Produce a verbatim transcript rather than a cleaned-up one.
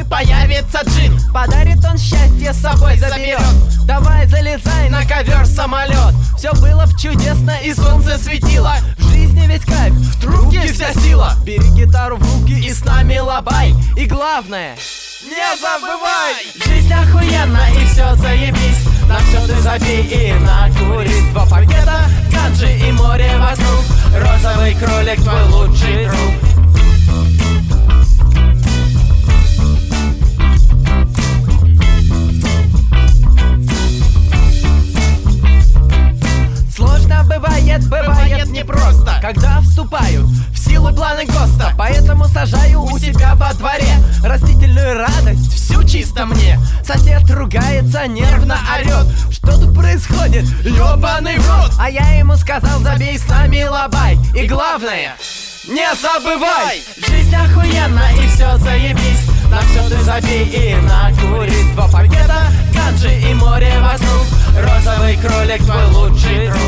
тобой появится джин. Подарит он счастье, с собой заберет. Давай залезай на ковер-самолет. Все было б чудесно и солнце светило. В жизни весь кайф, В трубке вся сила. бери гитару в руки И с нами лабай. И главное, Не забывай! жизнь охуенна и все заебись. На все ты забей и накурить. Два пакета ганджи и море вокруг. Розовый кролик твой лучший друг. Сложно бывает, бывает непросто, Когда вступаю в силу планы ГОСТа, поэтому сажаю у себя во дворе растительную радость. всю чисто мне. Сосед ругается, нервно орет. Что тут происходит? Ёбаный в рот! А я ему сказал, забей с нами лабай. И главное, не забывай! Жизнь охуенна и все заебись. На все ты забей и накурить. Два пакета ганджи и море вокруг. Розовый кролик твой лучший друг.